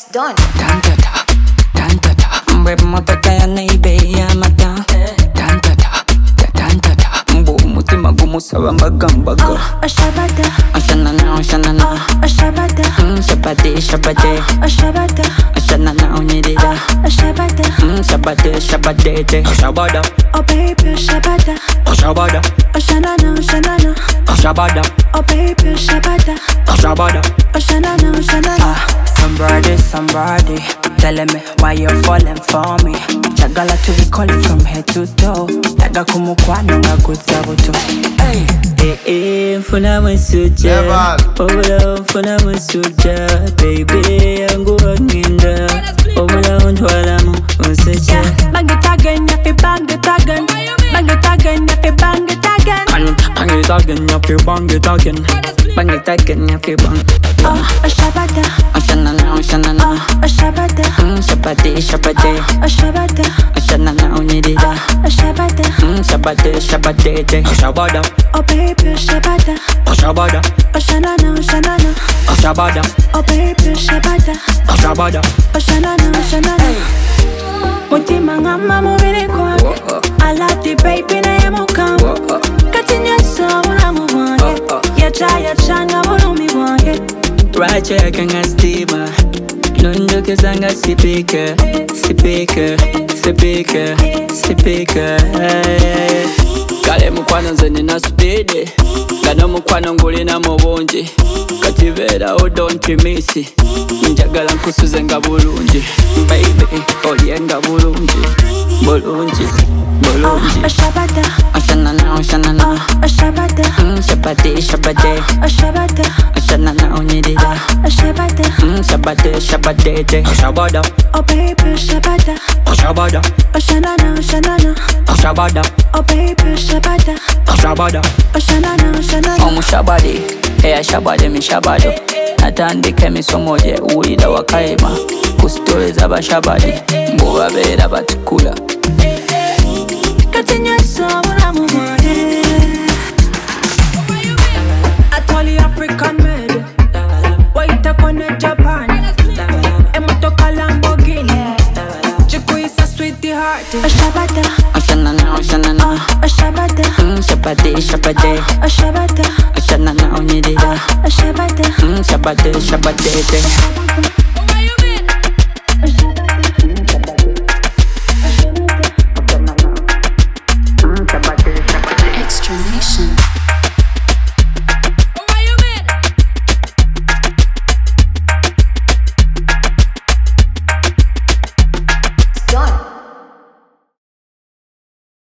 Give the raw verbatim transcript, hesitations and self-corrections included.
done. Tantata, tantata, mbe motaka ya neibe ya mata. Tantata, tantata, mbo mutima gumusaba mbagambaga. Ashabada, Ashanana, ashanana, ashabada, shabade, shabade, ashabada, ashanana onirida. ashabada, Shabade, shabade, shabada, oh baby, ashabada, shabada, ashanana, ashanana, shabada, oh baby, ashabada, shabada. ashanana, ashanana. Somebody, somebody, telling me why you're falling for me. Chagala to be calling from head to toe. Taga kumukwana ngakuza buto. Hey, eh, eh, mfuna masuja. Obula mfuna masuja. Baby, yangu wakinda. Obula untwala mu usuja. Bang it again, yapi bang it again. Bang it again, yapi bang it again. Bang it again, yapi bang it again. Bang it again, yapi bang. Oh, ashabada, Ashanana, ashanana, ashabada, shabade, shabade, ashabada, ashanana onirida. ashabada, Shabade, shabade, shabada, oh baby, ashabada, shabada, ashanana, ashanana, shabada, oh baby, ashabada, shabada. ashanana, ashanana. Mutima ngama mubiri kwange, alati baby na yamuka. Katinya sawa mwange, yacha yacha nga bulumi bwange. Right check and stima. Nondo kezanga sipika, sipika, sipika, sipika. Kale mukwano nze nina speed. Gano mukwano ngulina mu bungi. Kati beera oh don't miss. Njagala nkusuze nga bulungi. Baby, olyenga bulungi. Bulungi, bulungi. Ashabada, Ashanana, ashanana, ashabada, shabade, shabade, ashabada, ashanana onirida. ashabada, Shabade, shabade, shabada, oh baby, ashabada, shabada, ashanana, ashanana, shabada, oh baby, ashabada, shabada. ashanana, ashanana. Omushabade, eya shabade mishabado. Natandika emisomo gye uwulira wakayima. Ku story z'abashabade, mbo babeera batukula. Katinya sawa mwange. Atoli African made. Waita kone Japan. Emotoka Lamborghini. Chikuisa sweetheart. Ashabada, Ashanana, ashanana, ashabada, shabade, shabade, ashabada, ashanana onirida. ashabada, Shabade, shabade, ashabada.